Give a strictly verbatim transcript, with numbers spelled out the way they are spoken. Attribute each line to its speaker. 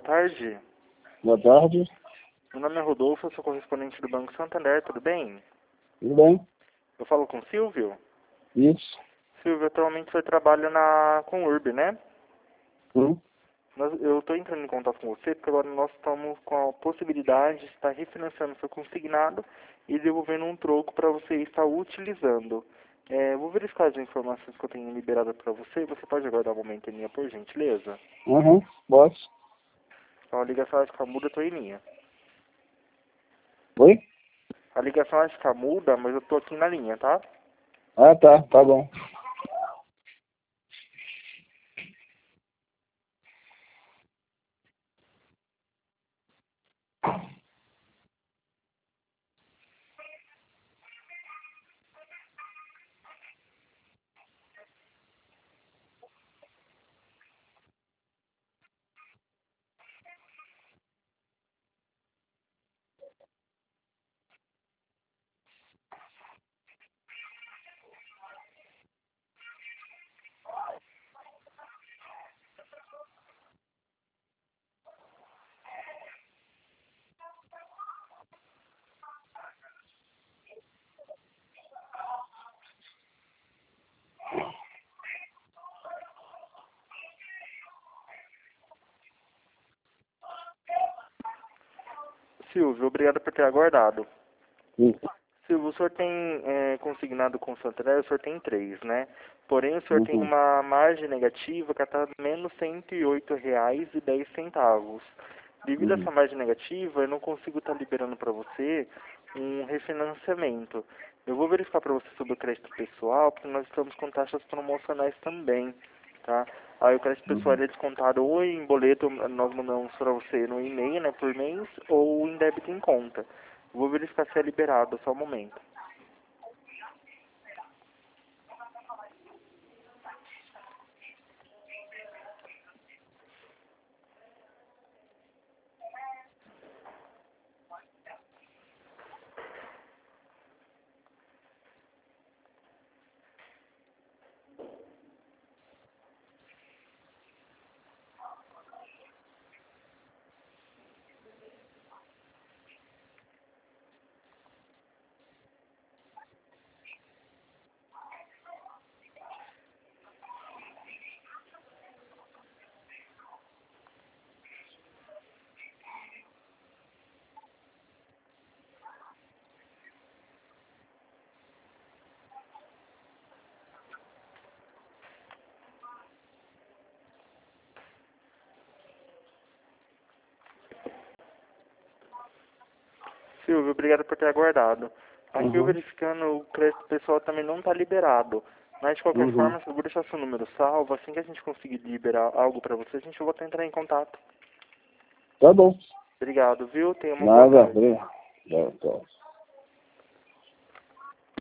Speaker 1: tarde.
Speaker 2: Boa tarde.
Speaker 1: Meu nome é Rodolfo, eu sou correspondente do Banco Santander, tudo bem?
Speaker 2: Tudo bem?
Speaker 1: Eu falo com o Silvio?
Speaker 2: Isso.
Speaker 1: Silvio, atualmente você trabalha na com Urb, né?
Speaker 2: Hum?
Speaker 1: Nós- eu estou entrando em contato com você porque agora nós estamos com a possibilidade de estar refinanciando seu consignado e devolvendo um troco para você estar utilizando. É, vou verificar as informações que eu tenho liberado para você. Você pode aguardar um momento em linha, por gentileza?
Speaker 2: Uhum. Posso?
Speaker 1: Então, a ligação acho que muda, eu estou em linha.
Speaker 2: Oi?
Speaker 1: A ligação acho que muda, mas eu estou aqui na linha, tá?
Speaker 2: Ah, tá. Tá bom.
Speaker 1: Silvio, obrigado por ter aguardado.
Speaker 2: Isso.
Speaker 1: Silvio, o senhor tem é, consignado com o Santander, o senhor tem três, né? Porém, o senhor tem
Speaker 2: Uhum.
Speaker 1: uma margem negativa que está menos cento e oito reais e dez centavos. Devido a
Speaker 2: Uhum.
Speaker 1: essa margem negativa, eu não consigo estar liberando para você um refinanciamento. Eu vou verificar para você sobre o crédito pessoal, porque nós estamos com taxas promocionais também, tá? Aí o crédito pessoal
Speaker 2: Uhum.
Speaker 1: ele é descontado ou em boleto, nós mandamos para você no e-mail, né, por mês, ou em débito em conta. Vou verificar se é liberado, só um momento. Silvio, obrigado por ter aguardado. Aqui eu
Speaker 2: Uhum.
Speaker 1: verificando, o crédito pessoal também não está liberado. Mas de qualquer
Speaker 2: Uhum.
Speaker 1: forma, eu vou deixar seu número salvo. Assim que a gente conseguir liberar algo para você, a gente volta a entrar em contato.
Speaker 2: Tá bom.
Speaker 1: Obrigado, viu? Tenha uma boa
Speaker 2: Nada.
Speaker 1: tarde.
Speaker 2: Obrigado. Tchau, tchau.